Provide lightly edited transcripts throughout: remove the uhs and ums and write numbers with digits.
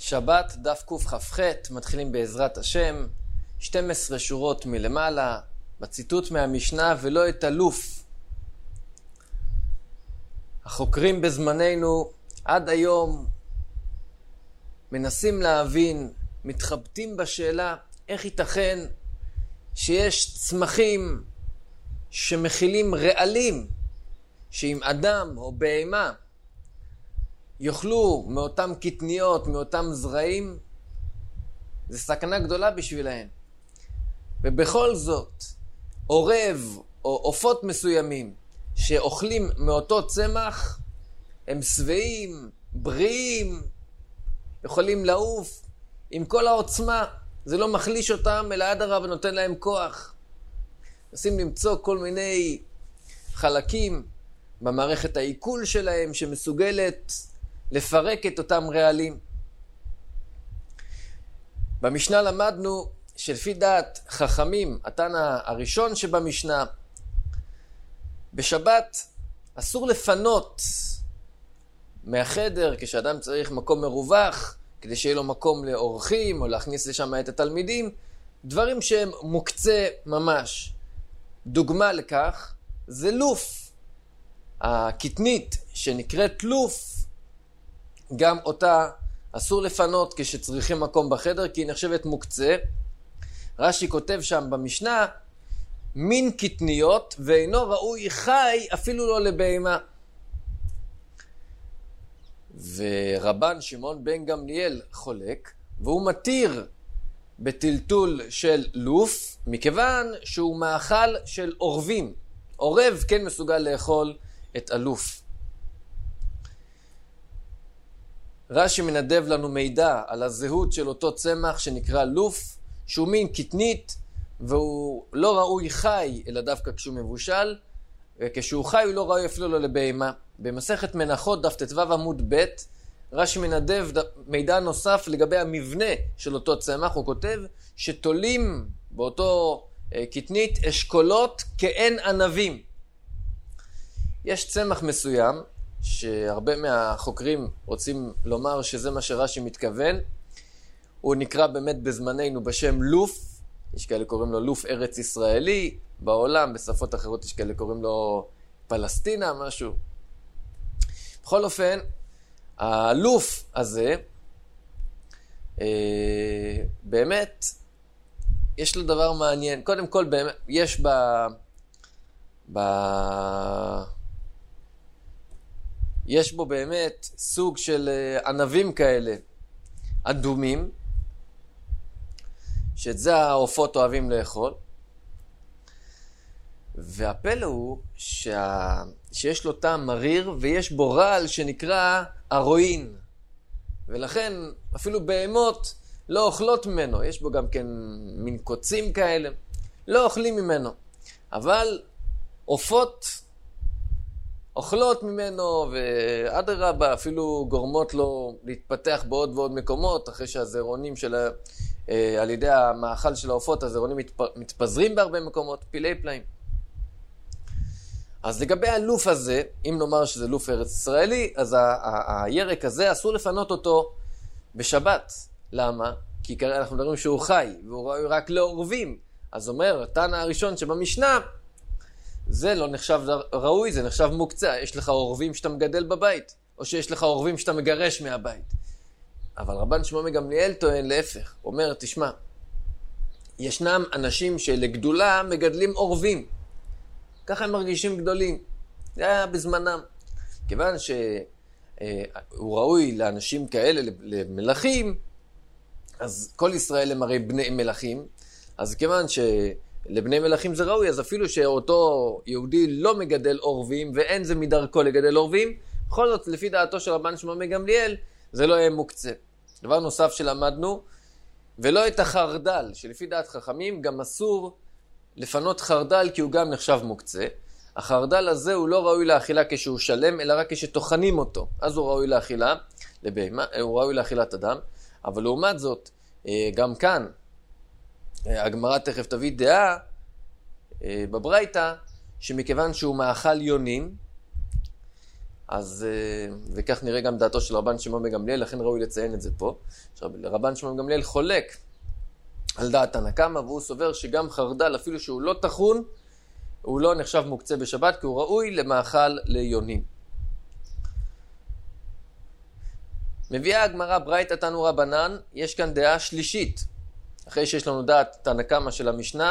שבת, דף קכ"ח, מתחילים בעזרת השם, 12 שורות מלמעלה, בציטוט מהמשנה, ולא את אלוף. החוקרים בזמננו עד היום מנסים להבין, מתחבטים בשאלה איך ייתכן שיש צמחים שמכילים רעלים, שאם אדם או בהמה יאכלו מאותם קטניות, מאותם זרעים, זה סכנה גדולה בשבילהם. ובכל זאת, עורב או עופות מסוימים שאוכלים מאותו צמח, הם שבעים, בריאים, יכולים לעוף עם כל העוצמה. זה לא מחליש אותם, אלא אדרבה ונותן להם כוח. נסים למצוא כל מיני חלקים במערכת העיכול שלהם שמסוגלת לפרק את אותם רעלים. במשנה למדנו שלפי דעת חכמים, התנא הראשון שבמשנה, בשבת אסור לפנות מהחדר כשאדם צריך מקום מרווח, כדי שיהיה לו מקום לאורחים או להכניס לשם את התלמידים, דברים שהם מוקצה ממש. דוגמה לכך זה לוף. הקטנית שנקראת לוף, גם אותה אסור לפנות כשצריכים מקום בחדר, כי היא נחשבת מוקצה. רש"י כותב שם במשנה, מין קטניות ואינו ראוי חי אפילו לא לבהמה. ורבן שמעון בן גמליאל חולק, והוא מתיר בטלטול של לוף, מכיוון שהוא מאכל של עורבים. עורב כן מסוגל לאכול את הלוף. רש"י מנדב לנו מידע על הזהות של אותו צמח שנקרא לוף, שהוא מין קטנית, והוא לא ראוי חי, אלא דווקא כשהוא מבושל, וכשהוא חי הוא לא ראוי אפילו לא לבהמה. במסכת מנחות דף ט"ו עמוד ב', רש"י מנדב מידע נוסף לגבי המבנה של אותו צמח. הוא כותב שתולים באותו קטנית אשכולות כאין ענבים. יש צמח מסוים שהרבה מהחוקרים רוצים לומר שזה מה שרש"י מתכוון. הוא נקרא באמת בזמננו בשם לוף. יש כאלה קוראים לו לוף ארץ ישראלי. בעולם, בשפות אחרות יש כאלה קוראים לו פלסטינה, משהו. בכל אופן, הלוף הזה, באמת, יש לו דבר מעניין. קודם כל, באמת, יש יש בו באמת סוג של ענבים כאלה, אדומים, שאת זה העופות אוהבים לאכול. והפלא הוא שיש לו טעם מריר ויש בו רעל שנקרא הרואין. ולכן אפילו בהמות לא אוכלות ממנו. יש בו גם כן מין קוצים כאלה. לא אוכלים ממנו. אבל עופות אוכלות ממנו, ואדרבה אפילו גורמות לו להתפתח בעוד ועוד מקומות, אחרי שהזרעונים שלה, על ידי המאכל של העופות, הזרעונים מתפזרים בהרבה מקומות, פילי פלאים. אז לגבי הלוף הזה, אם נאמר שזה לוף ארץ ישראלי, אז הירק הזה אסור לפנות אותו בשבת. למה? כי כרגע אנחנו מדברים שהוא חי, והוא ראוי רק לעורבים. אז אומר, התנא הראשון שבמשנה, זה לא נחשב ראוי, זה נחשב מוקצה. יש לך עורבים שאתה מגדל בבית, או שיש לך עורבים שאתה מגרש מהבית. אבל רבן שמעון בן גמליאל טוען להפך. הוא אומר, תשמע, ישנם אנשים שלגדולה מגדלים עורבים. ככה הם מרגישים גדולים. זה היה בזמנם. כיוון שהוא ראוי לאנשים כאלה, למלכים, אז כל ישראל הם הרי בני מלכים. אז כיוון שלבני מלכים זה ראוי, אז אפילו שאותו יהודי לא מגדל עורבים, ואין זה מדרכו לגדל עורבים, בכל זאת, לפי דעתו של רבן שמעון בן גמליאל, זה לא יהיה מוקצה. דבר נוסף שלמדנו, ולא את החרדל, שלפי דעת חכמים גם אסור לפנות חרדל, כי הוא גם נחשב מוקצה. החרדל הזה הוא לא ראוי לאכילה כשהוא שלם, אלא רק כשטוחנים אותו. אז הוא ראוי לאכילה לבהמה, הוא ראוי לאכילת אדם. אבל לעומת זאת, גם כאן, הגמרא תכף תביא דעה בברייתא, שמכיוון שהוא מאכל יונים, אז, וכך נראה גם דעתו של רבן שמעון בן גמליאל, לכן ראוי לציין את זה פה. רבן שמעון בן גמליאל חולק על דעת תנא קמא, והוא סובר שגם חרדל, אפילו שהוא לא טחון, הוא לא נחשב מוקצה בשבת, כי הוא ראוי למאכל ליונים. מביאה הגמרא ברייתא תנו רבנן, יש כאן דעה שלישית. אחרי שיש לנו דעת תנא קמא של המשנה,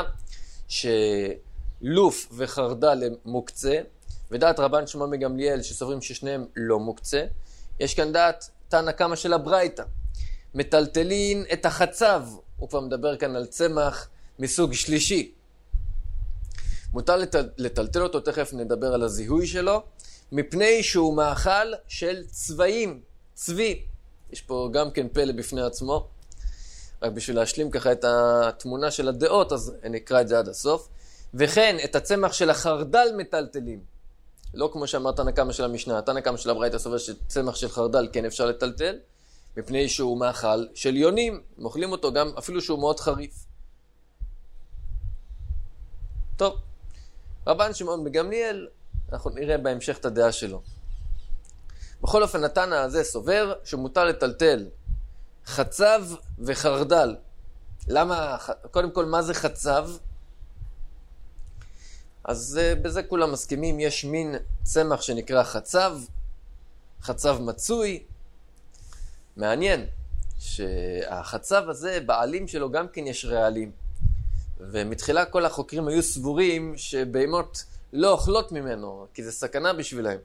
שלוף וחרדל הם מוקצה, ודעת רבן שמעון בן גמליאל שסוברים ששניהם לא מוקצה, יש כאן דעת תנא קמא של הברייתא. מטלטלין את החצב, הוא כבר מדבר כאן על צמח מסוג שלישי. מותר לטלטל אותו, תכף נדבר על הזיהוי שלו, מפני שהוא מאכל של צבעים, צבי. יש פה גם כן פלא בפני עצמו, רק בשביל להשלים ככה את התמונה של הדעות, אז נקרא את זה עד הסוף. וכן, את הצמח של החרדל מטלטלים. לא כמו שאמר תנא קמא של המשנה, תנא קמא של הברייתא סובר שצמח של חרדל כן אפשר לטלטל, מפני שהוא מאכל של יונים, מאכלים אותו גם אפילו שהוא מאוד חריף. טוב, רבן שמעון בן גמליאל, אנחנו נראה בהמשך את הדעה שלו. בכל אופן, התנא הזה סובר שמותר לטלטל חצב וחרדל. למה? קודם כל, מה זה חצב? אז בזה כולם מסכימים, יש מין צמח שנקרא חצב, חצב מצוי. מעניין שהחצב הזה, בעלים שלו גם כן יש רעלים. ומתחילה כל החוקרים היו סבורים שבהמות לא אוכלות ממנו, כי זה סכנה בשבילהם.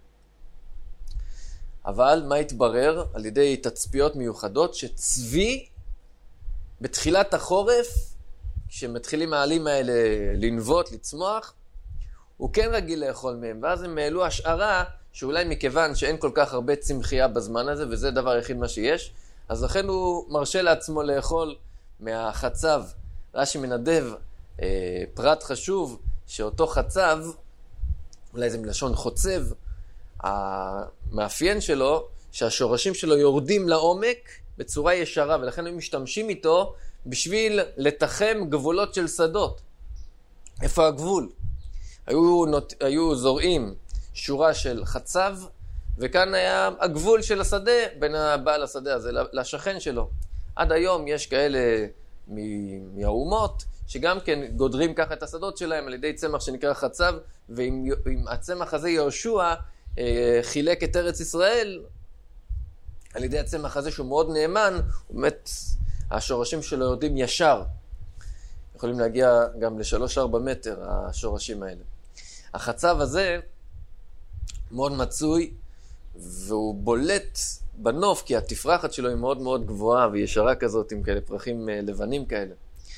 אבל מה התברר? על ידי תצפיות מיוחדות, שצבי בתחילת החורף, כשמתחילים העלים האלה לנבוט, לצמוח, הוא כן רגיל לאכול מהם, ואז הם העלו השערה שאולי מכיוון שאין כל כך הרבה צמחייה בזמן הזה, וזה דבר היחיד מה שיש, אז לכן הוא מרשה לעצמו לאכול מהחצב. רש"י מנדב פרט חשוב, שאותו חצב, אולי זה מלשון חוצב, המאפיין שלו, שהשורשים שלו יורדים לעומק בצורה ישרה, ולכן הם משתמשים איתו בשביל לתחם גבולות של שדות. איפה הגבול? היו זורעים שורה של חצב, וכאן היה הגבול של השדה בין הבעל השדה הזה לשכן שלו. עד היום יש כאלה מהאומות שגם כן גודרים ככה את השדות שלהם על ידי צמח שנקרא חצב, ועם הצמח הזה יהושע חילק את ארץ ישראל על ידי הצמח הזה שהוא מאוד נאמן, באמת השורשים שלו יורדים ישר. יכולים להגיע גם ל3-4 מטר השורשים האלה. החצב הזה מאוד מצוי, והוא בולט בנוף, כי התפרחת שלו היא מאוד מאוד גבוהה וישרה כזאת, עם כאלה פרחים לבנים כאלה.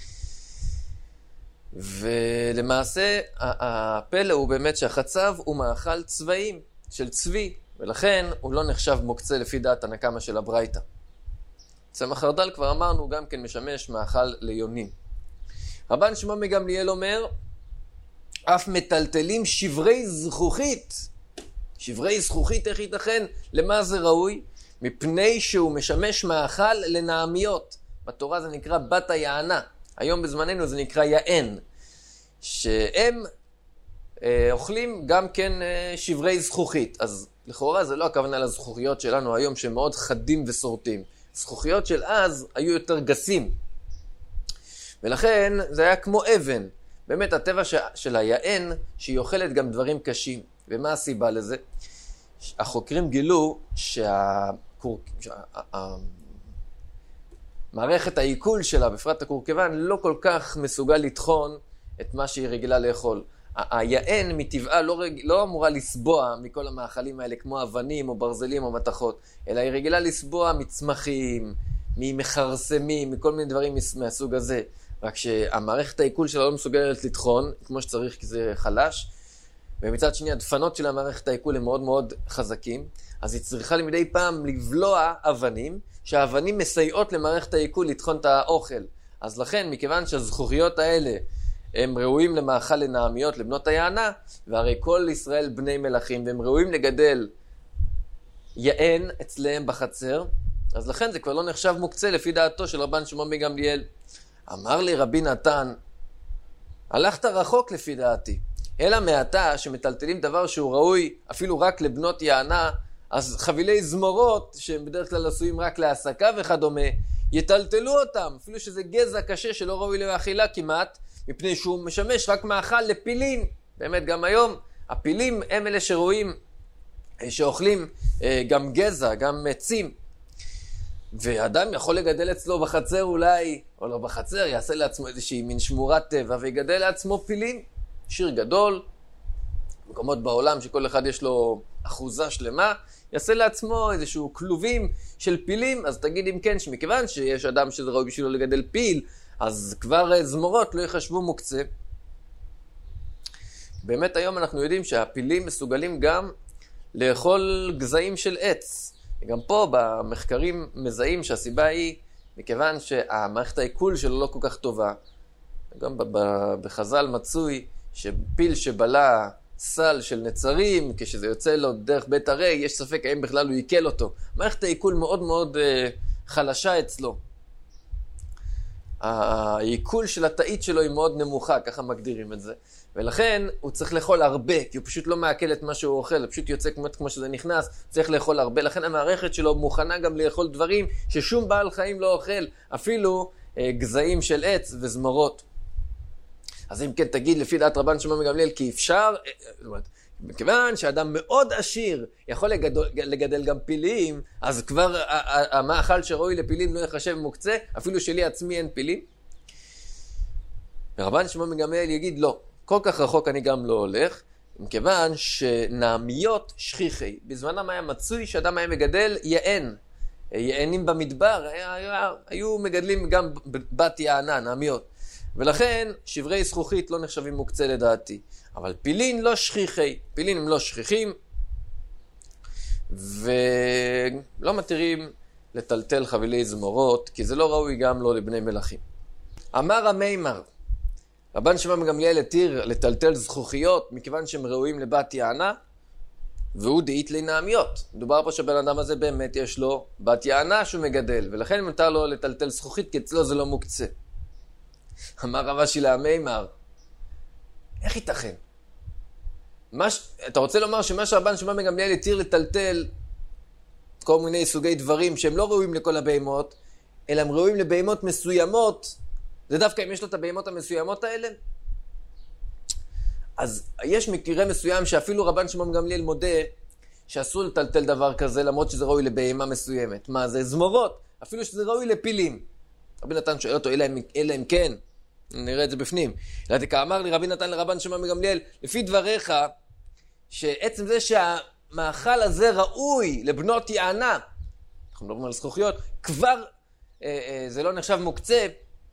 ולמעשה הפלא הוא באמת שהחצב הוא מאכל צבעים של צבי, ולכן הוא לא נחשב מוקצה לפי דעת תנא קמא של הברייתא. צמח חרדל כבר אמרנו גם כן משמש מאכל ליונים. רבן שמעון בן גמליאל אומר, אף מטלטלים שברי זכוכית. שברי זכוכית, איך ייתכן? למה זה ראוי? מפני שהוא משמש מאכל לנעמיות. בתורה זה נקרא בת היענה. היום בזמננו זה נקרא יען. שהם אוכלים גם כן שברי זכוכית. אז לכאורה זה לא הכוונה לזכוכיות שלנו היום שהם מאוד חדים וסורטים. זכוכיות של אז היו יותר גסים. ולכן זה היה כמו אבן. באמת הטבע של היען שהיא אוכלת גם דברים קשים. ומה הסיבה לזה? החוקרים גילו מערכת העיכול שלה, בפרט הקורקבן, לא כל כך מסוגל לטחון את מה שהיא רגילה לאכול. היען מטבעה לא אמורה לסבוע מכל המאכלים האלה, כמו אבנים או ברזלים או מתכות, אלא היא רגילה לסבוע מצמחים, ממחרסמים, מכל מיני דברים מהסוג הזה. רק שהמערכת העיכול שלה לא מסוגלת לטחון, כמו שצריך, כי זה חלש, ומצד שני הדפנות של המערכת העיכול הם מאוד מאוד חזקים, אז היא צריכה למדי פעם לבלוע אבנים, שהאבנים מסייעות למערכת העיכול לטחון את האוכל. אז לכן, מכיוון שהזכוכיות האלה הם ראויים למאכל לנעמיות, לבנות היענה, והרי כל ישראל בני מלכים, והם ראויים לגדל יען אצלהם בחצר, אז לכן זה כבר לא נחשב מוקצה לפי דעתו של רבן שמעון בן גמליאל. אמר לי רבי נתן, הלכת רחוק לפי דעתי, אלא מעתה שמטלטלים דבר שהוא ראוי אפילו רק לבנות יענה, אז חבילי זמורות, שהם בדרך כלל עשויים רק להעסקה וכדומה, יטלטלו אותם, אפילו שזה גזע קשה שלא ראוי לאכילה כמעט, מפני שהוא משמש רק מאכל לפילין. באמת גם היום, הפילים הם אלה שרואים, שאוכלים גם גזע, גם עצים. ואדם יכול לגדל אצלו בחצר אולי, או לא בחצר, יעשה לעצמו איזושהי מין שמורת טבע, ויגדל לעצמו פילים. שיר גדול, מקומות בעולם שכל אחד יש לו אחוזה שלמה, יעשה לעצמו איזשהו כלובים של פילים. אז תגיד אם כן, שמכיוון שיש אדם שזה ראוי בשבילו לגדל פיל, אז כבר זמורות לא יחשבו מוקצה. באמת היום אנחנו יודעים שהפילים מסוגלים גם לאכול גזעים של עץ. גם פה במחקרים מזהים שהסיבה היא מכיוון שהמערכת העיכול שלו לא כל כך טובה. גם בחז"ל מצוי שפיל שבלה סל של נצרים, כשזה יוצא לו דרך בית הרי, יש ספק האם בכלל הוא עיכל אותו. מערכת העיכול מאוד מאוד חלשה אצלו. העיכול של התאית שלו היא מאוד נמוכה, ככה מגדירים את זה. ולכן הוא צריך לאכול הרבה, כי הוא פשוט לא מעכל את מה שהוא אוכל, הוא פשוט יוצא כמו שזה נכנס, צריך לאכול הרבה. לכן המערכת שלו מוכנה גם לאכול דברים ששום בעל חיים לא אוכל, אפילו גזעים של עץ וזמרות. אז אם כן תגיד לפי דעת רבן שמעון בן גמליאל, כי אפשר, מכיוון שאדם מאוד עשיר יכול לגדל גם פילים, אז כבר המאכל שראוי לפילים לא יחשב מוקצה, אפילו שלי עצמי אין פילים. רבן שמעון בן גמליאל יגיד לא, כל כך רחוק אני גם לא הולך, מכיוון שנעמיות שכיחי, בזמנם היה מצוי שאדם היה מגדל יענים במדבר, היו מגדלים גם בת יענה, נעמיות. ולכן שברי זכוכית לא נחשבים מוקצה לדעתי. אבל פילין לא שכיחי, פילים הם לא שכיחים, ולא מתירים לטלטל חבילי זמורות, כי זה לא ראוי גם לא לבני מלכים. אמר המימר, רבן שמעון בן גמליאל התיר לטלטל זכוכיות, מכיוון שהם ראויים לבת יענה, והוא דאית לנעמיות. מדובר פה שבן אדם הזה באמת יש לו בת יענה שהוא מגדל, ולכן מותר לו לטלטל זכוכית, כי אצלו זה לא מוקצה. אמר רב אשי להמימר, איך ייתכן? אתה רוצה לומר שמה שרבן שמעון בן גמליאל התיר לטלטל כל מיני סוגי דברים שהם לא ראויים לכל הבהמות, אלא הם ראויים לבהמות מסוימות, זה דווקא אם יש לו את הבהמות המסוימות האלה? אז יש מקרה מסוים שאפילו רבן שמעון בן גמליאל מודה שאסור לטלטל דבר כזה, למרות שזה ראוי לבהמה מסוימת. מה זה? זמורות, אפילו שזה ראוי לפילים. רבי נתן שואל אותו, אלא אם כן, נראה את זה בפנים. אמר לי רבי נתן לרבן שמעון בן גמליאל, לפי דבריך, שעצם זה שהמאכל הזה ראוי לבנות יענה, אנחנו מדברים על זכוכיות, כבר זה לא נחשב מוקצה,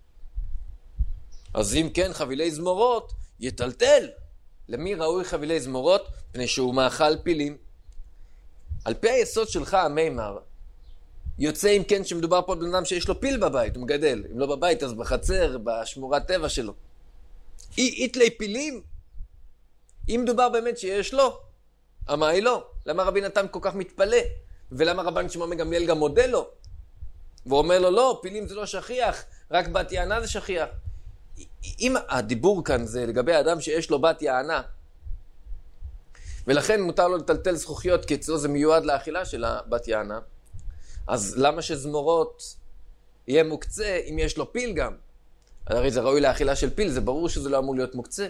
אז אם כן חבילי זמורות יטלטל. למי ראוי חבילי זמורות? פני שהוא מאכל פילים. על פי היסוד שלך המימר, יוצא אם כן שמדובר פה על בן אדם שיש לו פיל בבית, הוא מגדל. אם לא בבית אז בחצר, בשמורת טבע שלו. איתלי פילים? אם מדובר באמת שיש לו, אמה היא לא. למה רבי נתן כל כך מתפלא? ולמה רבן שמעון בן גמליאל גם מודה לו? ואומר לו, לא, פילים זה לא שכיח, רק בת יענה זה שכיח. אם הדיבור כאן זה לגבי האדם שיש לו בת יענה, ולכן מותר לו לטלטל זכוכיות, כי אצלו זה מיועד לאכילה של הבת יענה, אז למה שזמורות יהיה מוקצה אם יש לו פיל גם? הרי זה ראוי לאכילה של פיל, זה ברור שזה לא אמור להיות מוקצה.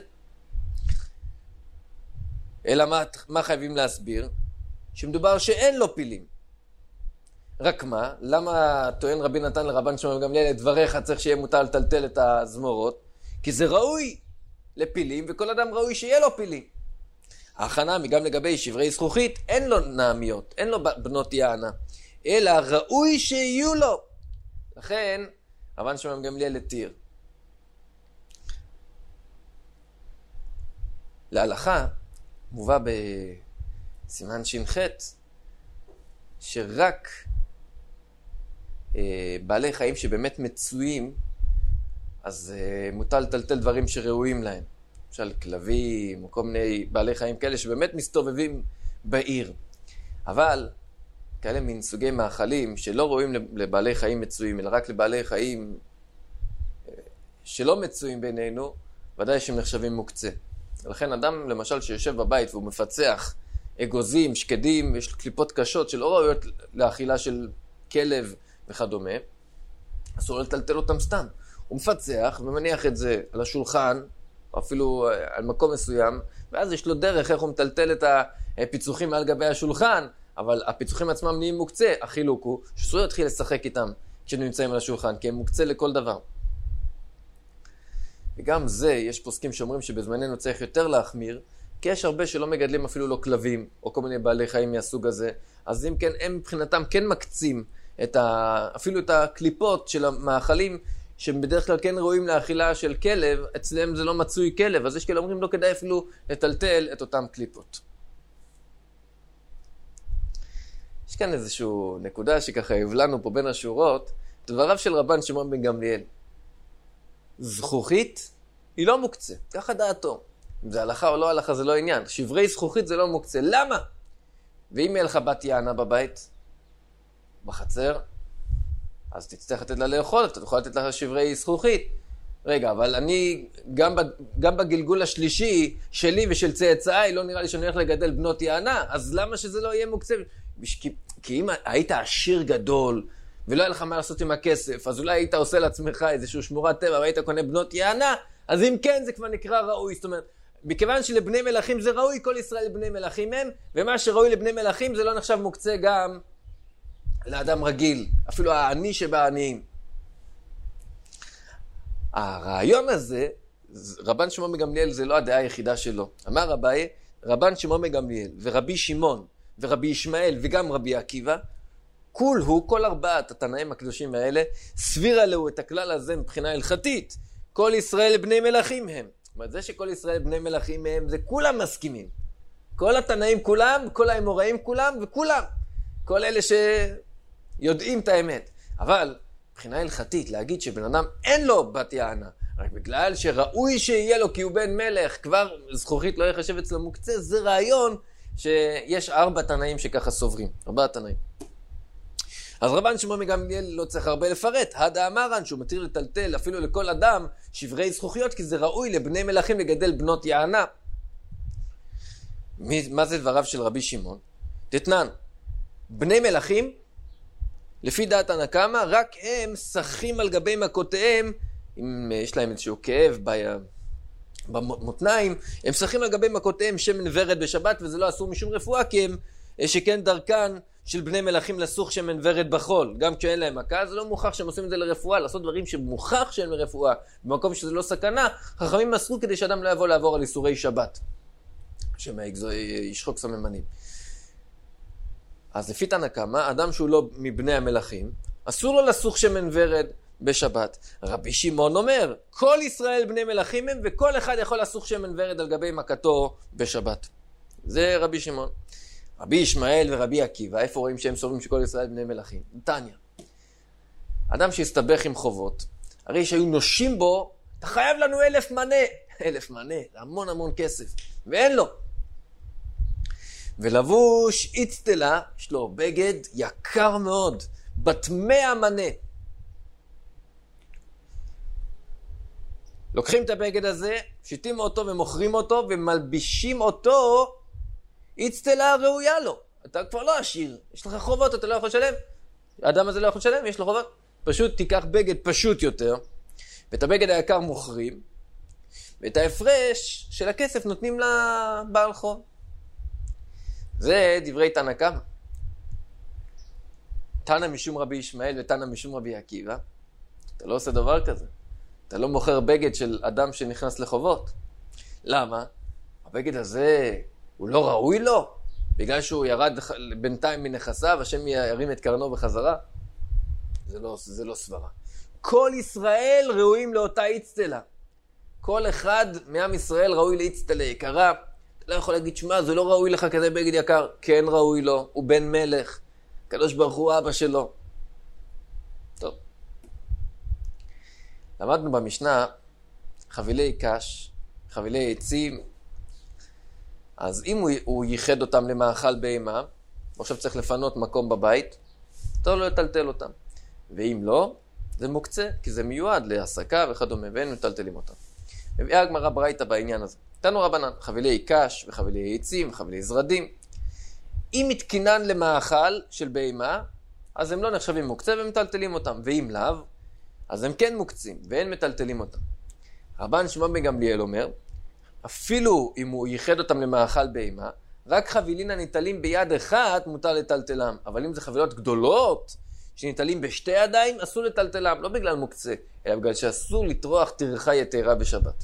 אלא מה חייבים להסביר? שמדובר שאין לו פילים. רק מה? למה טוען רבי נתן לרבן שמעון בן גמליאל, את דבריך צריך שיהיה מותר לטלטל את הזמורות? כי זה ראוי לפילים, וכל אדם ראוי שיהיה לו פילים. ההכנה גם לגבי שברי זכוכית, אין לו נעמיות, אין לו בנות יענה, אלא ראוי שיהיו לו. לכן, רבן שמעון בן גמליאל התיר. להלכה, מובא בסימן ש"ח, שרק בעלי חיים שבאמת מצויים, אז מותר לטלטל דברים שראויים להם. למשל כלבים, או כל מיני בעלי חיים כאלה שבאמת מסתובבים בעיר. אבל כאלה מין סוגי מאכלים שלא ראויים לבעלי חיים מצויים, אלא רק לבעלי חיים שלא מצויים בינינו, ודאי שהם נחשבים מוקצה. ולכן אדם למשל שיושב בבית והוא מפצח אגוזים, שקדים, יש קליפות קשות שלא ראויות לאכילה של כלב וכדומה, אסור לטלטל אותם סתם. הוא מפצח ומניח את זה על השולחן, או אפילו על מקום מסוים, ואז יש לו דרך איך הוא מטלטל את הפיצוחים על גבי השולחן, אבל הפיצוחים עצמם נהיים מוקצה. החילוק הוא שאסור להתחיל לשחק איתם כשנמצאים על השולחן, כי הם מוקצה לכל דבר. וגם זה, יש פוסקים שאומרים שבזמננו צריך יותר להחמיר, כי יש הרבה שלא מגדלים אפילו לא כלבים, או כל מיני בעלי חיים מהסוג הזה. אז אם כן, הם מבחינתם כן מקצים אפילו את הקליפות של המאכלים, שבדרך כלל כן ראויים לאכילה של כלב, אצלם זה לא מצוי כלב, אז יש כאלה אומרים לא כדאי אפילו לטלטל את אותם קליפות. יש כאן איזושהי נקודה שככה הבלנו פה בין השורות, דבריו של רבן שמעון בן גמליאל. זכוכית היא לא מוקצה, ככה דעתו. אם זה הלכה או לא הלכה זה לא עניין. שברי זכוכית זה לא מוקצה. למה? ואם יהיה לך בת יענה בבית, בחצר, אז תצטרך לתת לה לאכול, אתה יכול לתת לה שברי זכוכית. רגע, אבל אני, גם בגלגול השלישי שלי ושל צאצאי, לא נראה לי שאני הולך לגדל בנות יענה, אז למה שזה לא יהיה מוקצה? כי אם היית עשיר גדול, ולא היה לך מה לעשות עם הכסף, אז אולי היית עושה לעצמך איזשהו שמורת טבע, והיית קונה בנות יענה, אז אם כן, זה כבר נקרא ראוי. זאת אומרת, מכיוון שלבני מלכים זה ראוי, כל ישראל בני מלכים הם, ומה שראוי לבני מלכים זה לא נחשב מוקצה גם לאדם רגיל, אפילו העני שבעניים. הרעיון הזה, רבן שמעון בן גמליאל זה לא הדעה היחידה שלו. אמר רבי, רבן שמעון בן גמליאל ורבי שמעון ורבי ישמעאל וגם רבי עקיבא, כל ארבעת התנאים הקדושים האלה, סבירה לו את הכלל הזה מבחינה הלכתית. כל ישראל בני מלכים הם. זאת אומרת, זה שכל ישראל בני מלכים הם, זה כולם מסכימים. כל התנאים כולם, כל האמוראים כולם וכולם. כל אלה שיודעים את האמת. אבל מבחינה הלכתית, להגיד שבן אדם אין לו בת יענה, רק בגלל שראוי שיהיה לו כי הוא בן מלך, כבר זכוכית לא יחשב אצלו מוקצה, זה רעיון שיש 4 תנאים שככה סוברים. 4 תנאים. אז רבן שמעון בן גמליאל לא צריך הרבה לפרט. הדה אמרן שהוא מתיר לטלטל אפילו לכל אדם שברי זכוכיות, כי זה ראוי לבני מלכים לגדל בנות יענה. מה זה דבריו של רבי שמעון? תתנן, בני מלכים, לפי דעת תנא קמא, רק הם שחים על גבי מכותיהם, אם יש להם איזשהו כאב במותניים, הם שחים על גבי מכותיהם שמן ורד בשבת, וזה לא אסור משום רפואה, כי הם שכן דרכן של בני מלכים לסוך שמן ורד בחול. גם כשאין להם מכה, זה לא מוכח שהם עושים את זה לרפואה, לעשות דברים שמוכח שאין מרפואה, במקום שזה לא סכנה, חכמים מסרו כדי שאדם לא יבוא לעבור על איסורי שבת, שישחוק סממנים. אז לפי תנא קמא, אדם שהוא לא מבני המלכים, אסור לו לסוך שמן ורד בשבת. רבי שמעון אומר, כל ישראל בני מלכים הם, וכל אחד יכול לסוך שמן ורד על גבי מכתו בשבת. זה רבי שמעון. רבי ישמעאל ורבי עקיבא, איפה רואים שהם סוברים שכל ישראל בני מלכים? נתניה. אדם שהסתבך עם חובות, הרי שהיו נושים בו, אתה חייב לנו 1,000 מנה. 1,000 מנה, זה המון המון כסף. ואין לו. ולבוש איצטלה, יש לו בגד יקר מאוד, בת 100 מנה. לוקחים את הבגד הזה, שיתים אותו ומוכרים אותו, ומלבישים אותו, איצטלה ראויה לו. אתה כבר לא עשיר, יש לך חובות, אתה לא יכול לשלם. האדם הזה לא יכול לשלם, יש לו חובות. פשוט תיקח בגד פשוט יותר, ואת הבגד היקר מוכרים, ואת ההפרש של הכסף נותנים לבעל חוב. זה דברי תנא קמא. תנא משום רבי ישמעאל ותנא משום רבי עקיבא. אתה לא עושה דבר כזה. אתה לא מוכר בגד של אדם שנכנס לחובות. למה? הבגד הזה הוא לא ראוי לו? בגלל שהוא ירד בינתיים מנכסיו, השם ירים את קרנו בחזרה? זה לא סברה. כל ישראל ראויים לאותה איצטלה. כל אחד מעם ישראל ראוי לאיצטלה יקרה. אתה לא יכול להגיד, שמה, זה לא ראוי לך כזה בגד יקר. כן ראוי לו, הוא בן מלך. הקדוש ברוך הוא אבא שלו. טוב. למדנו במשנה חבילי קש, חבילי עצים. אז אם הוא ייחד אותם למאכל בהמה, ועכשיו צריך לפנות מקום בבית, אתה לא יטלטל אותם. ואם לא, זה מוקצה, כי זה מיועד להעסקה וכדומה, ואין מטלטלים אותם. מביאה הגמרא ברייתא בעניין הזה. תנו רבנן, חבילי קש וחבילי עצים וחבילי זרדים. אם מתקינן למאכל של בהמה, אז הם לא נחשבים מוקצה ומטלטלים אותם, ואם לאו, אז הם כן מוקצים, ואין מטלטלים אותם. רבן שמעון בן גמליאל אומר, אפילו אם הוא ייחד אותם למאכל בהמה, רק חבילים הניטלים ביד אחת מותר לטלטלם, אבל אם זה חבילות גדולות, שניטלים בשתי ידיים, אסור לטלטלם, לא בגלל מוקצה, אלא בגלל שאסור לטרוח טרחה יתרה בשבת.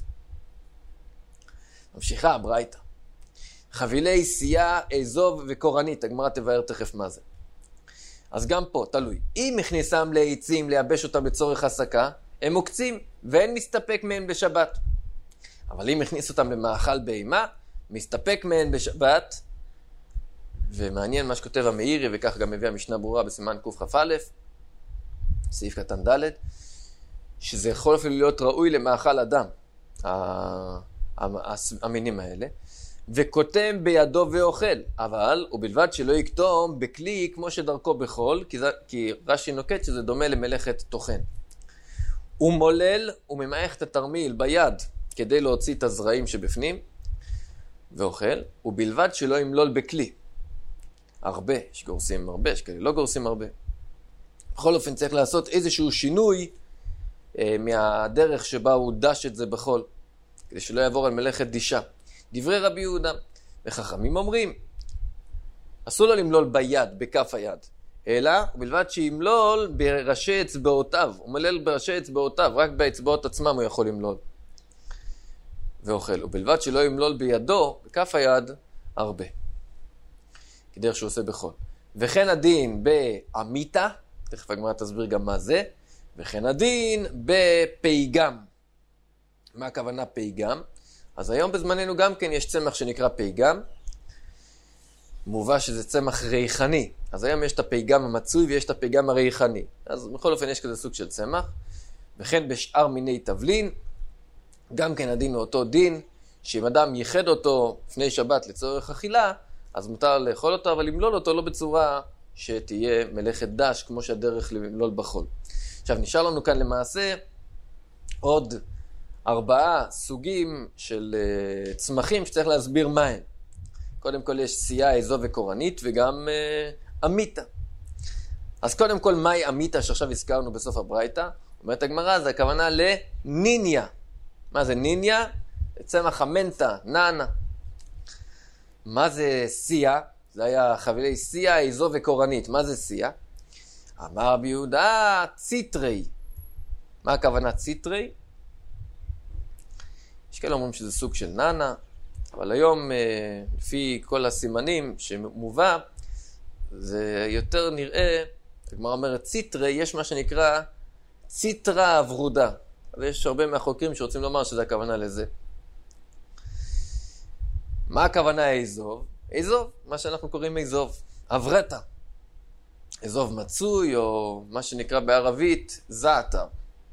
ממשיכה הברייתא. חבילי סייה, אזוב וקורנית, הגמרא תבאר תכף מה זה. אז גם פה, תלוי. אם הכניסם לעצים, לייבש אותם לצורך הסקה, הם מוקצים, ואין מסתפק מהם בשבת. אבל אם הכניס אותם למאכל בהמה, מסתפק מהם בשבת, ומעניין מה שכותב המאירי, וכך גם מביא המשנה ברורה בסימן קכ"א, סעיף קטן ד', שזה יכול אפילו להיות ראוי למאכל אדם, המינים האלה, וכותם בידו ואוכל, אבל ובלבד שלא יקטום בכלי כמו שדרכו בחול, כי רש"י נוקט שזה דומה למלאכת טוחן. הוא מולל וממעך את התרמיל ביד כדי להוציא את הזרעים שבפנים, ואוכל, ובלבד שלא ימלול בכלי. הרבה, יש גורסים הרבה, יש כאלה לא גורסים הרבה. בכל אופן צריך לעשות איזשהו שינוי מהדרך שבה הוא דש את זה בחול, כדי שלא יעבור על מלאכת דישה. דברי רבי יהודה, וחכמים אומרים, אסור לו למלול ביד, בכף היד, אלא בלבד שימלול בראשי אצבעותיו, הוא מלל בראשי אצבעותיו, רק באצבעות עצמם הוא יכול למלול. ואוכל, ובלבד שלא ימלול בידו, בכף היד, הרבה. כדרך שהוא עושה בחול. וכן הדין בעמיתה, תכף הגמרא תסביר גם מה זה, וכן הדין בפייגם. מה הכוונה פייגם? אז היום בזמננו גם כן יש צמח שנקרא פייגם, מובא שזה צמח ריחני. אז היום יש את הפייגם המצוי ויש את הפייגם הריחני. אז בכל אופן יש כזה סוג של צמח. וכן בשאר מיני תבלין, גם כן הדין הוא אותו דין, שאם אדם ייחד אותו לפני שבת לצורך אכילה, אז מותר לאכול אותו, אבל למלול אותו לא בצורה שתהיה מלאכת דש, כמו שהדרך למלול בחול. עכשיו, נשאר לנו כאן למעשה עוד 4 סוגים של צמחים שצריך להסביר מה הם. קודם כל יש סייה, אזוב וקורנית, וגם אמיתה. אז קודם כל, מהי אמיתה שעכשיו הזכרנו בסוף הברייתא? אומרת הגמרא, זה הכוונה לניניה. מה זה ניניה? צמח המנטה, נענה. מה זה סייה? זה היה חבילי סייה, אזוב וקורנית. מה זה סייה? אמר רבי יהודה, ציטרי. מה הכוונה ציטרי? יש כאלה אומרים שזה סוג של נענה, אבל היום, לפי כל הסימנים שמובא, זה יותר נראה, הגמרא אומרת ציטרי, יש מה שנקרא ציטרה ורודה. ויש הרבה מהחוקרים שרוצים לומר שזה הכוונה לזה. מה הכוונה אזוב? אזוב, מה שאנחנו קוראים אזוב, אברטה. אזוב מצוי, או מה שנקרא בערבית, זעתר.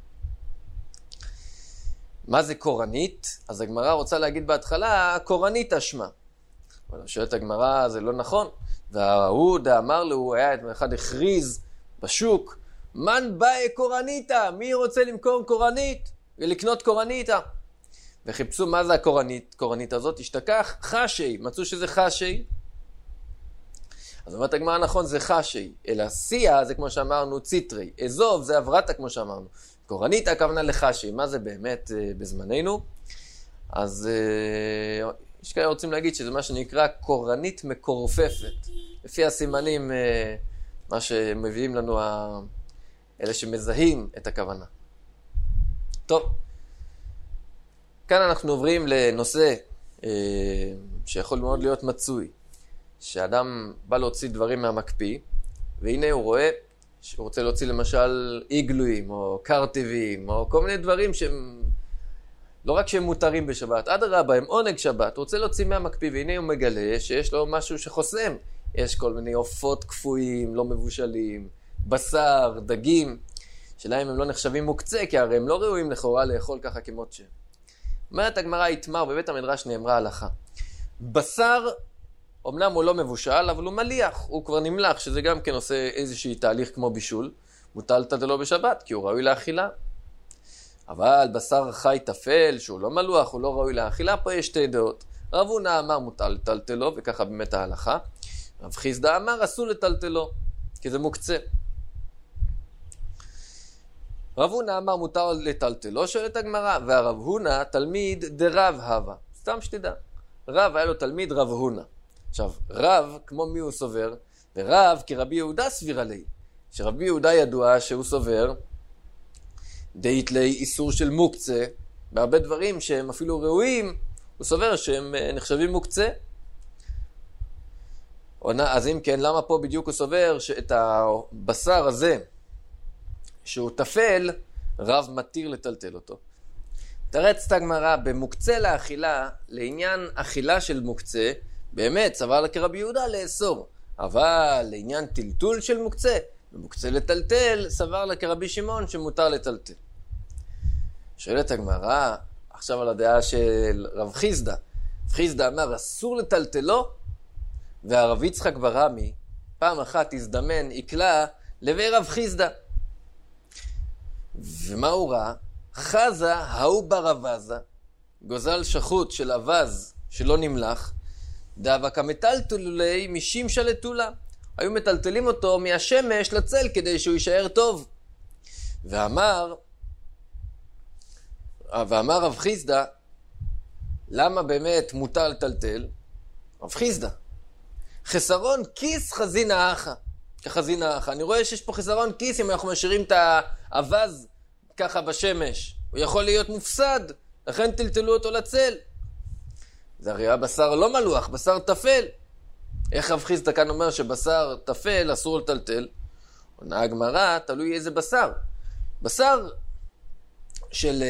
מה זה קורנית? אז הגמרא רוצה להגיד בהתחלה, קורנית אשמה. אבל שואלת הגמרא, זה לא נכון. וההוא אמר לו, אחד הכריז בשוק, מן באי קורניתה? מי רוצה למכור קורנית ולקנות קורניתה? וחיפשו מה זה הקורנית הזאת, השתכח חשי, מצאו שזה חשי. אז אומרת הגמרא, נכון, זה חשי, אלא סייה זה כמו שאמרנו ציטרי, אזוב זה אברטה כמו שאמרנו, קורנית הכוונה לחשי. מה זה באמת בזמננו? אז יש כאלה רוצים להגיד שזה מה שנקרא קורנית מקורפפת, לפי הסימנים מה שמביאים לנו אלה שמזהים את הכוונה. טוב, כאן אנחנו עוברים לנושא שיכול מאוד להיות מצוי, שאדם בא להוציא דברים מהמקפיא, והנה הוא רואה שהוא רוצה להוציא למשל איגלויים או קרטיבים או כל מיני דברים שהם לא רק שהם מותרים בשבת, אדרבה, הם עונג שבת, הוא רוצה להוציא מהמקפיא, והנה הוא מגלה שיש לו משהו שחוסם. יש כל מיני עופות קפואים, לא מבושלים, בשר, דגים, שלהם הם לא נחשבים מוקצה, כי הרי הם לא ראויים לכאורה לאכול ככה כמות שהם. אומרת הגמרא יתמר, בבית המדרש נאמרה הלכה. בשר, אמנם הוא לא מבושל, אבל הוא מליח, הוא כבר נמלח, שזה גם כן עושה איזושהי תהליך כמו בישול, מוטל לטלטלו בשבת, כי הוא ראוי לאכילה. אבל בשר חי תפל, שהוא לא מלוח, הוא לא ראוי לאכילה, פה יש 2 דעות. רב הונא אמר מוטל לטלטלו, וככה באמת ההלכה. רב חיסדא אמר אסור לטלטלו, כי זה מוקצה. רב הונא אמר מותר לטלטלו, שואלת הגמרא, והרב הונא תלמיד דרב הווה. סתם שתדע. רב היה לו תלמיד רב הונא. עכשיו, רב, כמו מי הוא סובר? ורב כרבי יהודה סביר עלי. שרבי יהודה ידוע שהוא סובר דאית לי איסור של מוקצה, בהרבה דברים שהם אפילו ראויים, הוא סובר שהם נחשבים מוקצה. אז אם כן, למה פה בדיוק הוא סובר שאת הבשר הזה, שהוא תפל, רב מתיר לטלטל אותו? תרץ את הגמרא, במוקצה לאכילה, לעניין אכילה של מוקצה, באמת סבר כרבי יהודה לאסור. אבל לעניין טלטול של מוקצה, במוקצה לטלטל, סבר כרבי שמעון שמותר לטלטל. שואלת הגמרא, עכשיו על הדעה של רב חיסדא. רב חיסדא אמר אסור לטלטלו, והרב יצחק ברמי פעם אחת הזדמן עקלה לבי רב חיסדא. ומה הוא ראה? חזה ההוא ברבזה, גוזל שחוט של אבז שלא נמלח, דאבקה מטלטלי משימשה לטולה. היו מטלטלים אותו מהשמש לצל כדי שהוא יישאר טוב. ואמר רב חיסדא, למה באמת מותר לטלטל? רב חיסדא, חסרון כיס חזינה אחא. כחזינה אחא. אני רואה שיש פה חסרון כיס אם אנחנו משאירים את האבז ככה בשמש. הוא יכול להיות מופסד, לכן טלטלו אותו לצל. זה הרי הבשר לא מלוח, בשר תפל. איך רב חיסדא כאן אומר שבשר תפל אסור לטלטל? עונה הגמרא, תלוי איזה בשר. בשר של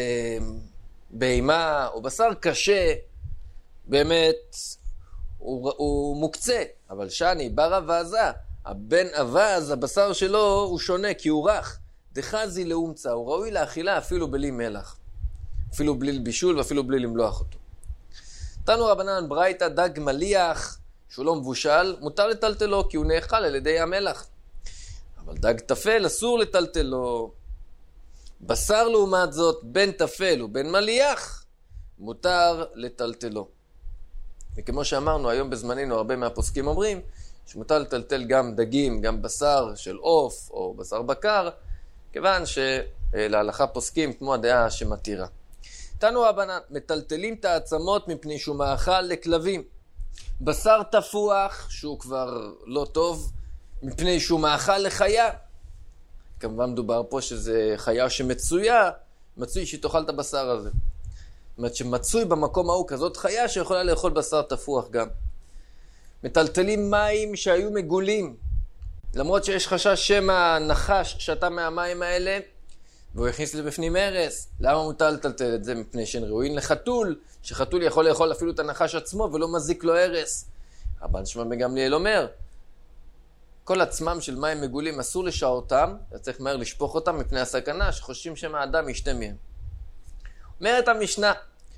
בהמה או בשר קשה, באמת הוא מוקצה. אבל שני, בר אבזה, הבן אבז, הבשר שלו הוא שונה כי הוא רך. דחזי לאומצה, הוא ראוי לאכילה אפילו בלי מלח. אפילו בלי בישול ואפילו בלי למלוח אותו. תנו רבנן ברייתא, דג מליח שהוא לא מבושל, מותר לטלטלו כי הוא נאכל על ידי המלח. אבל דג תפל אסור לטלטלו. בשר לעומת זאת, בין תפל ובין מליח, מותר לטלטלו. וכמו שאמרנו, היום בזמננו הרבה מהפוסקים אומרים שמותר לטלטל גם דגים, גם בשר של עוף או בשר בקר, כיוון שלהלכה פוסקים כמו הדעה שמתירה. תנו רבנן, מטלטלים את העצמות מפני שהוא מאכל לכלבים. בשר תפוח, שהוא כבר לא טוב, מפני שהוא מאכל לחיה. כמובן מדובר פה שזה חיה מצוי שתאכל את הבשר הזה. זאת אומרת שמצוי במקום ההוא כזאת חיה שיכולה לאכול בשר תפוח גם. מטלטלים מים שהיו מגולים. למרות שיש חשש שמא נחש שתה מהמים האלה, והוא הכניס לבפנים הרס. למה מותר לטלטל את זה? מפני שהן ראויים לחתול, שחתול יכול לאכול אפילו את הנחש עצמו ולא מזיק לו הרס. רבן שמעון בן גמליאל אומר, כל עצמם של מים מגולים אסור לשעורתם, צריך מהר לשפוך אותם מפני הסכנה שחושבים שמא האדם ישתה מהם. אומרת המשנה,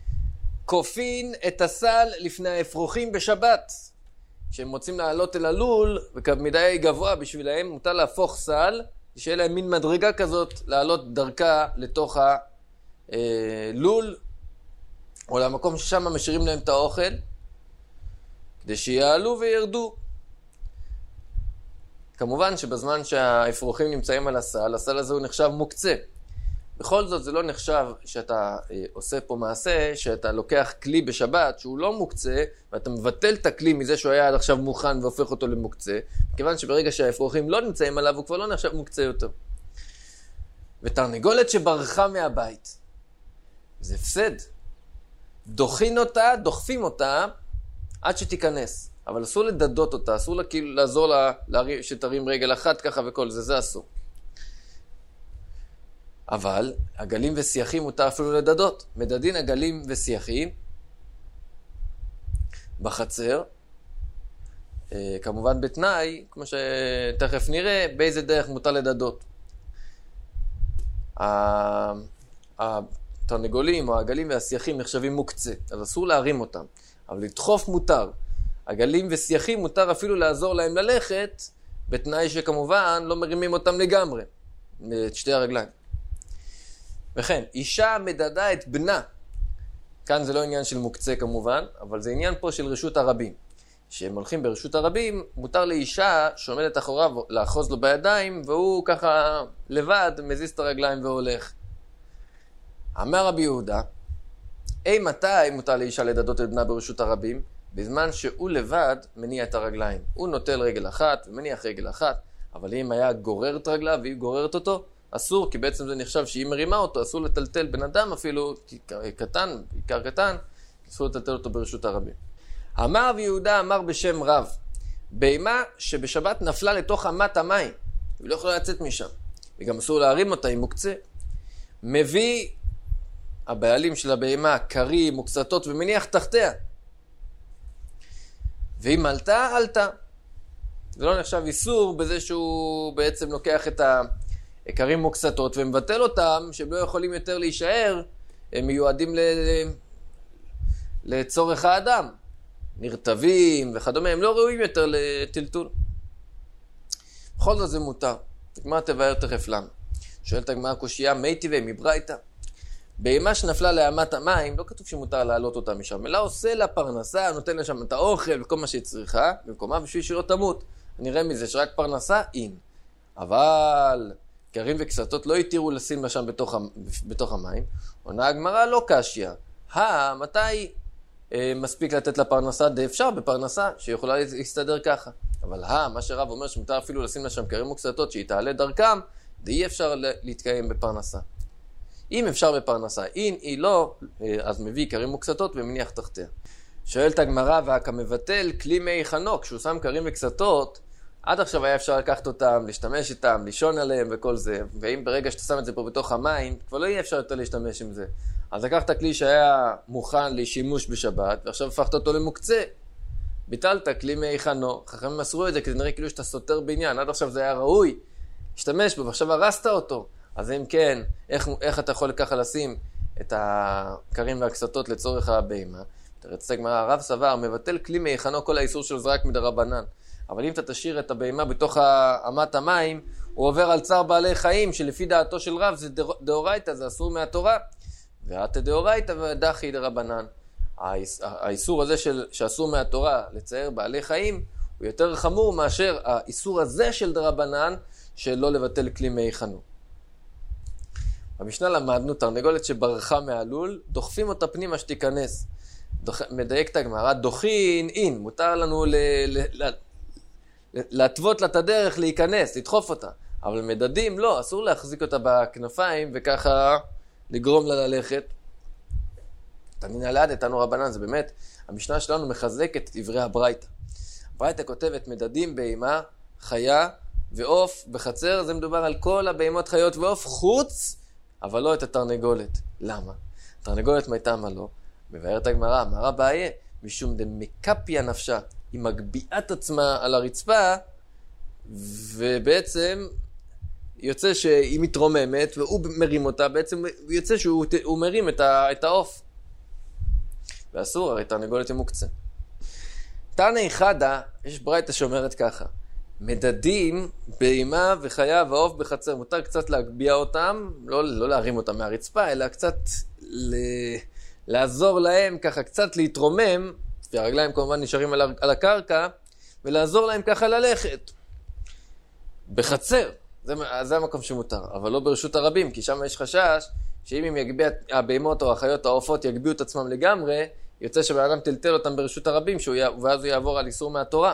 כופין את הסל לפני האפרוחים בשבת. כשהם רוצים לעלות אל הלול, וכמדי גבוה בשבילהם, מותר להפוך סל, שיהיה להם מין מדרגה כזאת, לעלות דרכה לתוך הלול, או למקום ששם משאירים להם את האוכל, כדי שיעלו וירדו. כמובן שבזמן שהאפרוחים נמצאים על הסל, הסל הזה הוא נחשב מוקצה. בכל זאת זה לא נחשב שאתה עושה פה מעשה, שאתה לוקח כלי בשבת שהוא לא מוקצה, ואתה מבטל את הכלי מזה שהוא היה עד עכשיו מוכן והופך אותו למוקצה, כיוון שברגע שהאפרוחים לא נמצאים עליו הוא כבר לא נחשב מוקצה יותר. ותרנגולת שברחה מהבית, זה הפסד. דוחפים אותה עד שתיכנס, אבל אסור לדדות אותה, אסור לה כאילו לעזור לה שתרים רגל אחת ככה וכל זה, זה אסור. אבל עגלים ושיחים מותר אפילו לדדות. מדדין עגלים ושיחים בחצר, כמובן בתנאי, כמו שתכף נראה, באיזה דרך מותר לדדות. התרנגולים או העגלים והשיחים נחשבים מוקצה, אז אסור להרים אותם, אבל לדחוף מותר. עגלים ושיחים מותר אפילו לעזור להם ללכת, בתנאי שכמובן לא מרימים אותם לגמרי, את שתי הרגליים. וכן, אישה מדדה את בנה, כאן זה לא עניין של מוקצה כמובן, אבל זה עניין פה של רשות הרבים. שהם הולכים ברשות הרבים, מותר לאישה שעומדת אחוריו לאחוז לו בידיים, והוא ככה לבד מזיז את הרגליים והולך. אמר רבי יהודה, מתי מותר לאישה לדדות את בנה ברשות הרבים? בזמן שהוא לבד מניע את הרגליים. הוא נוטל רגל אחת ומניח רגל אחת, אבל אם היה גורר את רגליו והיא גוררת אותו, אסור, כי בעצם זה נחשב שהיא מרימה אותו, אסור לטלטל בן אדם אפילו קטן, עיקר קטן, אסור לטלטל אותו ברשות הרבים. אמר רבי יהודה, אמר בשם רב, בהמה שבשבת נפלה לתוך אמת המים, היא לא יכולה לצאת משם, וגם אסור להרים אותה, היא מוקצה. מביא הבעלים של הבהמה קרים וקצתות ומניח תחתיה. והיא עלתה. זה לא נחשב איסור בזה שהוא בעצם לוקח את הקרים וקצתות ומבטל אותם, שהם לא יכולים יותר להישאר, הם מיועדים לצורך האדם. נרטבים וכדומה, הם לא ראויים יותר לטלטול. בכל זאת זה מותר. הגמרא תבאר תכף למה. שואלת הגמרא קושייה, מי טבעי מברייתא? בהמה שנפלה לאמת המים, לא כתוב שמותר להעלות אותה משם, אלא עושה לה פרנסה, נותן לה שם את האוכל וכל מה שהיא צריכה, במקומה בשביל שלא תמות. נראה מזה שרק פרנסה, אין. אבל קרים וקצתות לא התירו לשים לה שם בתוך המים. עונה הגמרא לא קשיא. מתי מספיק לתת לה פרנסה? די אפשר בפרנסה שיכולה להסתדר ככה. אבל מה שרב אומר שמותר אפילו לשים לה שם קרים וקצתות שהיא תעלה דרכם, די אפשר להתקיים בפרנסה. אם אפשר בפרנסה, אם היא לא, אז מביא קרים וקצתות ומניח תחתיה. שואלת הגמרא, והכמבטל כלי מי חנוק, כשהוא שם קרים וקצתות, עד עכשיו היה אפשר לקחת אותם, להשתמש איתם, לישון עליהם וכל זה, ואם ברגע שאתה שם את זה פה בתוך המים, כבר לא יהיה אפשר יותר להשתמש עם זה. אז לקחת כלי שהיה מוכן לשימוש בשבת, ועכשיו הפכת אותו למוקצה. ביטלת כלי מי חנוק, חכמים מסרו את זה, כי זה נראה כאילו שאתה סותר בעניין, עד עכשיו זה היה ראוי, להשתמש בו, ועכשיו הרסת אותו. אז אם כן, איך אתה יכול ככה לשים את הקרים והקצתות לצורך הבהמה? תרצה הגמרא, הרב סבר, מבטל כלי מיחנו כל האיסור של זה רק מדרבנן. אבל אם אתה תשאיר את הבהמה בתוך אמת המים, הוא עובר על צער בעלי חיים, שלפי דעתו של רב זה דאורייתא, זה אסור מהתורה. ואת דאורייתא ודחי דרבנן. האיסור הזה שאסור מהתורה לצייר בעלי חיים, הוא יותר חמור מאשר האיסור הזה של דרבנן, שלא לבטל כלי מיחנו. במשנה למדנו תרנגולת שברחה מהלול, דוחפים אותה פנימה שתיכנס. מדייק את הגמרא, דוחין, אין, מותר לנו להתוות לה את הדרך להיכנס, לדחוף אותה. אבל מדדים, לא, אסור להחזיק אותה בכנפיים וככה לגרום לה ללכת. תנינא ליד, תנו רבנן, זה באמת, המשנה שלנו מחזקת את דברי הברייתא. הברייתא כותבת, מדדים בהמה, חיה ועוף בחצר, זה מדובר על כל הבהמות חיות ועוף חוץ, אבל לא את התרנגולת. למה? התרנגולת מייתמה לא. מבארת הגמרא, אמרה אביי, משום דמקפיא נפשה. היא מגביעה את עצמה על הרצפה, ובעצם יוצא שהיא מתרוממת, והוא מרים אותה, בעצם יוצא שהוא מרים את העוף. ואסור, הרי תרנגולת היא מוקצה. תנא חדא, יש ברייתא שאומרת ככה, מדדים בהמה וחיה ועוף בחצר, מותר קצת להגביע אותם, לא להרים אותם מהרצפה, אלא קצת לעזור להם ככה, קצת להתרומם, והרגליים כמובן נשארים על הקרקע, ולעזור להם ככה ללכת. בחצר, זה המקום שמותר, אבל לא ברשות הרבים, כי שם יש חשש, שאם הם יגביע, הבהמות או החיות או העופות יגביעו את עצמם לגמרי, יוצא שבן אדם טלטל אותם ברשות הרבים, ואז הוא יעבור על איסור מהתורה.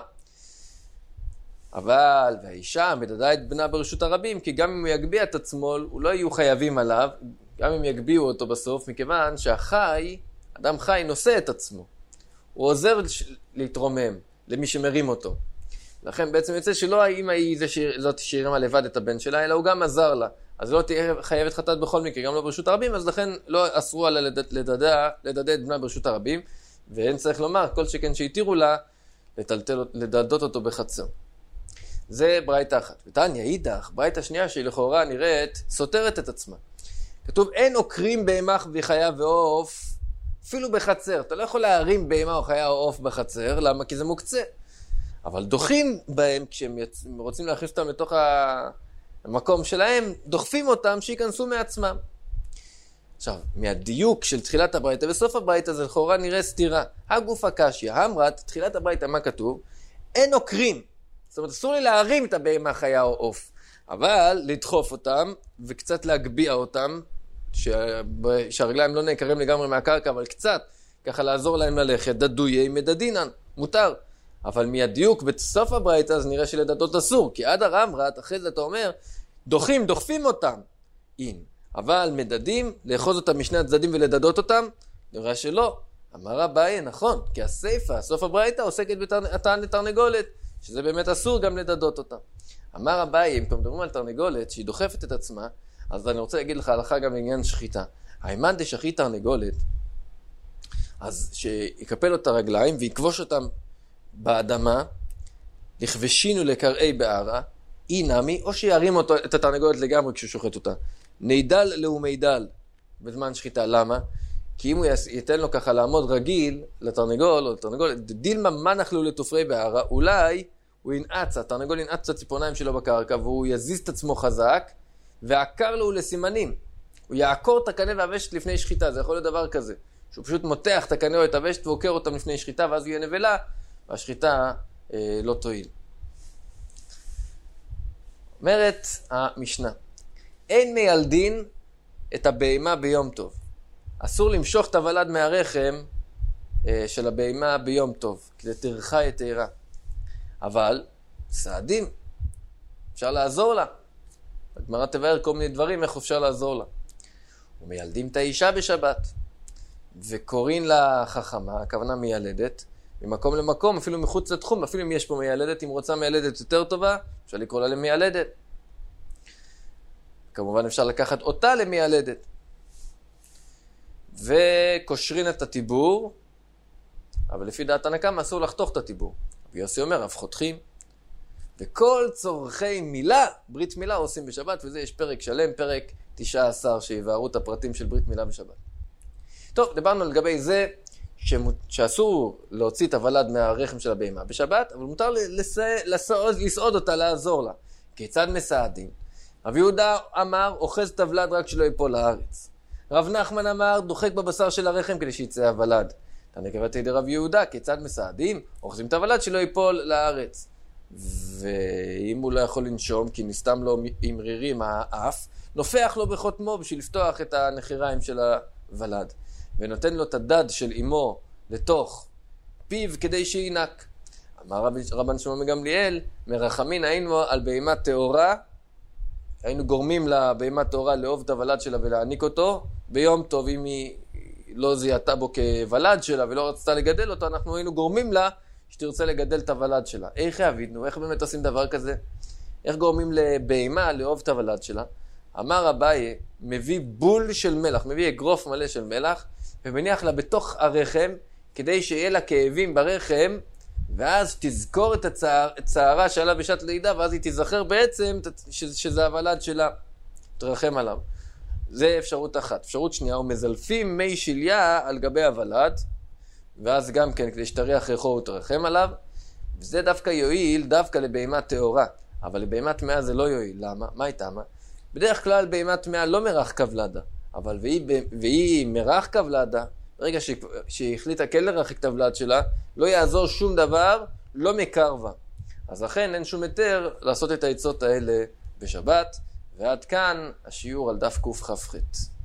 אבל, והאישה מדדה את בנה ברשות הרבים, כי גם אם הוא יגביע את עצמו, הוא לא יהיו חייבים עליו, גם אם יגביעו אותו בסוף, מכיוון שהחי, אדם חי נושא את עצמו. הוא עוזר להתרומם למי שמרים אותו. לכן בעצם יוצא שלא האמא היא זאת שהרימה לבד את הבן שלה, אלא הוא גם עזר לה. אז לא תהיה חייבת חטאת בכל מקרה, גם לא ברשות הרבים, אז לכן לא אסרו עליה לדדה את בנה ברשות הרבים, ואין צריך לומר, כל שכן שהתירו לה, לדדות אותו בחצר. זה ברייתא אחת. ותניא אידך, ברייתא שנייה שהיא לכאורה נראית, סותרת את עצמה. כתוב, אין עוקרים בהמה וחיה ועוף, אפילו בחצר. אתה לא יכול להרים בהמה או חיה או עוף בחצר, למה? כי זה מוקצה. אבל דוחים בהם, כשהם רוצים להכניס אותם לתוך המקום שלהם, דוחפים אותם שיכנסו מעצמם. עכשיו, מהדיוק של תחילת הברייתא וסוף הברייתא זה לכאורה נראה סתירה. הגוף הקשיא, המרת, תחילת הברייתא, מה כתוב? אין עוקרים. זאת אומרת, אסור לי להרים את הבהמה חיה או עוף, אבל לדחוף אותם וקצת להגביע אותם, שהרגליים לא נעקרים לגמרי מהקרקע, אבל קצת, ככה לעזור להם ללכת, דדויי מדדינן, מותר. אבל מהדיוק בסוף הברייתא אז נראה שלדדות אסור, כי עד הרמרת, אחרי זה אתה אומר, דוחפים אותם. אבל מדדים, לאחוז אותם משני הצדדים ולדדות אותם, נראה שלא. אמר אביי, נכון, כי הסייפה, סוף הברייתא, עוסקת בתען לתרנגולת, שזה באמת אסור גם לדדות אותם. אמר אביי, אם אתם מדברים על תרנגולת שהיא דוחפת את עצמה, אז אני רוצה להגיד לך הלכה גם לעניין שחיטה. האימן דשחית תרנגולת, אז שיקפל לו את הרגליים ויקבוש אותם באדמה, לכבשינו לקראי בערה, אי נמי, או שירים את התרנגולת לגמרי כשהוא שוחט אותה. נידל לאומידל בזמן שחיטה. למה? כי אם הוא ייתן לו ככה לעמוד רגיל לתרנגול או לתרנגולת, דילמה מה נחלו לתופרי בערה, אולי הוא ינעץ, התרנגול ינעץ את הציפורניים שלו בקרקע, והוא יזיז את עצמו חזק, ועקר לו לסימנים. הוא יעקור את הקנה והוושט לפני שחיטה, זה יכול להיות דבר כזה. שהוא פשוט מותח את הקנה או את הוושט ועוקר אותם לפני שחיטה, ואז הוא יהיה נבלה, והשחיטה לא תועיל. אומרת המשנה, אין מיילדין את הבהמה ביום טוב. אסור למשוך את הוולד מהרחם של הבהמה ביום טוב, כי זה תרחה יתרה. אבל סעדים, אפשר לעזור לה. הגמרא תבאר כל מיני דברים איך אפשר לעזור לה. ומיילדים את האישה בשבת, וקוראים לה חכמה, הכוונה מיילדת, ממקום למקום, אפילו מחוץ לתחום, אפילו אם יש פה מיילדת, אם רוצה מיילדת יותר טובה, אפשר לקרוא לה למיילדת. כמובן אפשר לקחת אותה למיילדת. וקושרין את הטיבור, אבל לפי דעת הנקמה אסור לחתוך את הטיבור. ויוסי אומר, אף חותכים. וכל צורכי מילה, ברית מילה עושים בשבת, וזה יש פרק שלם, פרק 19 שיבארו את הפרטים של ברית מילה בשבת. טוב, דיברנו לגבי זה שאסור להוציא את הוולד מהרחם של הבהמה בשבת, אבל מותר לסעוד אותה, לעזור לה. כיצד מסעדים? רב יהודה אמר, אוחז את הוולד רק שלא ייפול לארץ. רב נחמן אמר, דוחק בבשר של הרחם כדי שיצא הוולד. תנא קבעתי דרב יהודה, כיצד מסעדים? אוחזים את הוולד שלא ייפול לארץ. ואם הוא לא יכול לנשום, כי נסתם לו עם רירים האף, נופח לו בחותמו בשביל לפתוח את הנחיריים של הוולד. ונותן לו את הדד של אמו לתוך פיו כדי שינק. אמר רבן שמעון מגמליאל, מרחמין היינו על בהמה טהורה, היינו גורמים לבהמה טהורה לאהוב את הוולד שלה ולהעניק אותו. ביום טוב, אם היא לא זיהתה בו כוולד שלה ולא רצתה לגדל אותו, אנחנו היינו גורמים לה שתרצה לגדל את הוולד שלה. איך יעבידנו? איך באמת עושים דבר כזה? איך גורמים לבהמה לאהוב את הוולד שלה? אמר אביי, מביא בול של מלח, מביא אגרוף מלא של מלח, ומניח לה בתוך הרחם, כדי שיהיה לה כאבים ברחם, ואז תזכור את הצערה שעלה בשעת לידה, ואז היא תזכר בעצם שזה הוולד שלה, תרחם עליו. זה אפשרות אחת. אפשרות שנייה, הוא מזלפים מי שליה על גבי הוולד, ואז גם כן, כדי שתריח ריחו הוא תרחם עליו, וזה דווקא יועיל דווקא לבהמה טהורה, אבל לבהמה טמאה זה לא יועיל. למה? מה היא טעמה? בדרך כלל בהמה טמאה לא מרח כבלדה, אבל והיא מרח כבלדה, ברגע שהיא החליטה כן לרחק את הוולד שלה, לא יעזור שום דבר, לא מקרבה. אז לכן אין שום היתר לעשות את העצות האלה בשבת, ועד כאן השיעור על דף קכ"ח.